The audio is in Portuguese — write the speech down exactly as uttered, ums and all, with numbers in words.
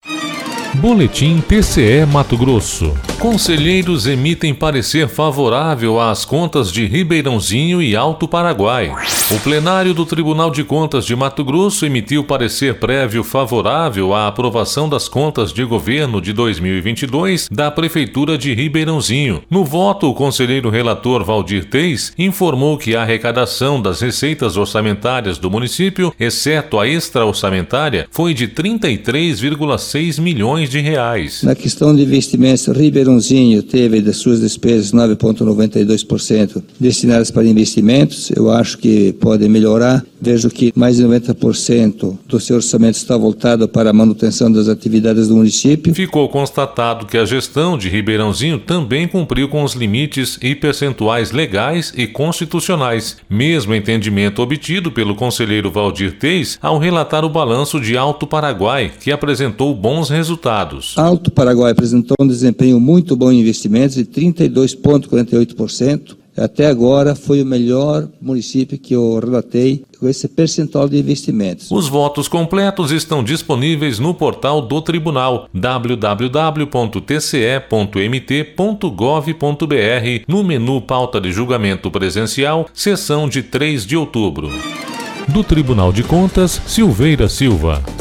Boletim T C E Mato Grosso. Conselheiros emitem parecer favorável às contas de Ribeirãozinho e Alto Paraguai. O plenário do Tribunal de Contas de Mato Grosso emitiu parecer prévio favorável à aprovação das contas de governo de dois mil e vinte e dois da Prefeitura de Ribeirãozinho. No voto, o conselheiro relator Valdir Teis informou que a arrecadação das receitas orçamentárias do município, exceto a extra-orçamentária, foi de trinta e três vírgula seis milhões de reais. Na questão de investimentos, Ribeirãozinho teve das suas despesas nove vírgula noventa e dois por cento destinadas para investimentos. Eu acho que pode melhorar. Vejo que mais de noventa por cento do seu orçamento está voltado para a manutenção das atividades do município. Ficou constatado que a gestão de Ribeirãozinho também cumpriu com os limites e percentuais legais e constitucionais. Mesmo entendimento obtido pelo conselheiro Valdir Teis ao relatar o balanço de Alto Paraguai, que apresentou bons resultados. Alto Paraguai apresentou um desempenho muito bom em investimentos de trinta e dois vírgula quarenta e oito por cento. Até agora foi o melhor município que eu relatei com esse percentual de investimentos. Os votos completos estão disponíveis no portal do Tribunal w w w ponto t c e ponto m t ponto gov ponto b r, no menu Pauta de Julgamento Presencial, sessão de três de outubro. Do Tribunal de Contas, Silveira Silva.